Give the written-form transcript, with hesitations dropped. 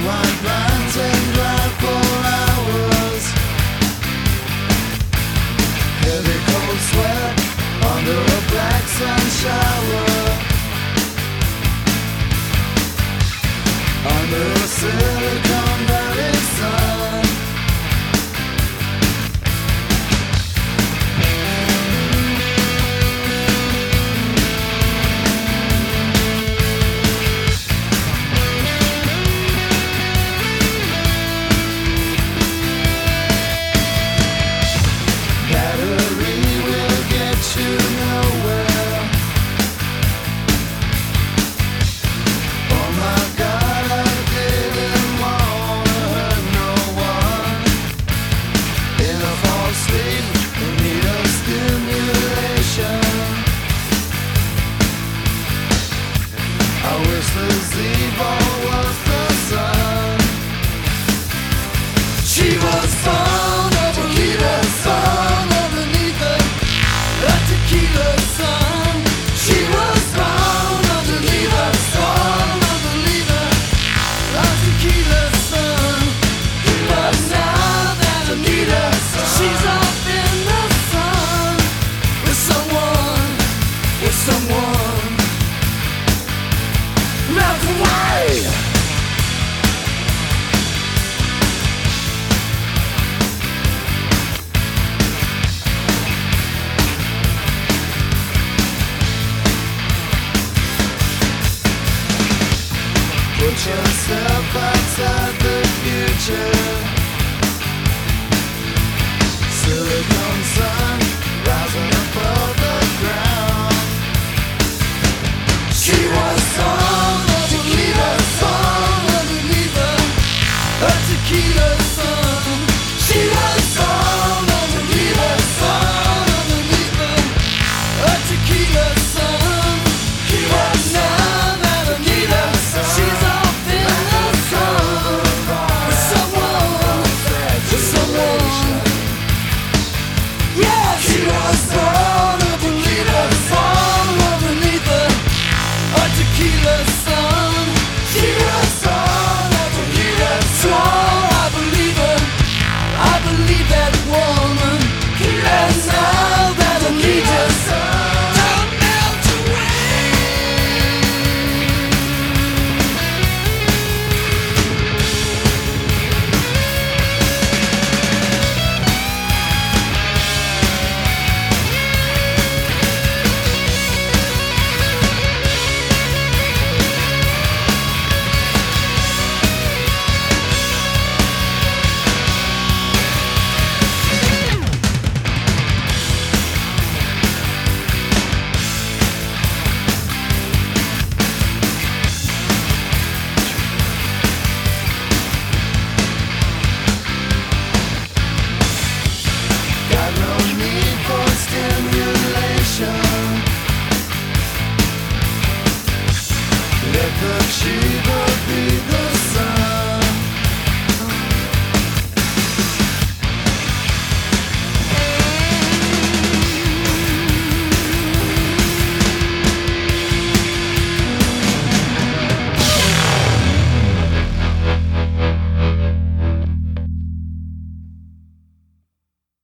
white blinds and drive for hours. Heavy cold sweat under a black sun shower. Under a Silicon Valley sun. She was born a tequila sun underneath a tequila sun. She was born underneath a sun, underneath a tequila sun. But now that Anita, she's up in the sun with someone melt away. Put yourself outside the future. Silicon sun.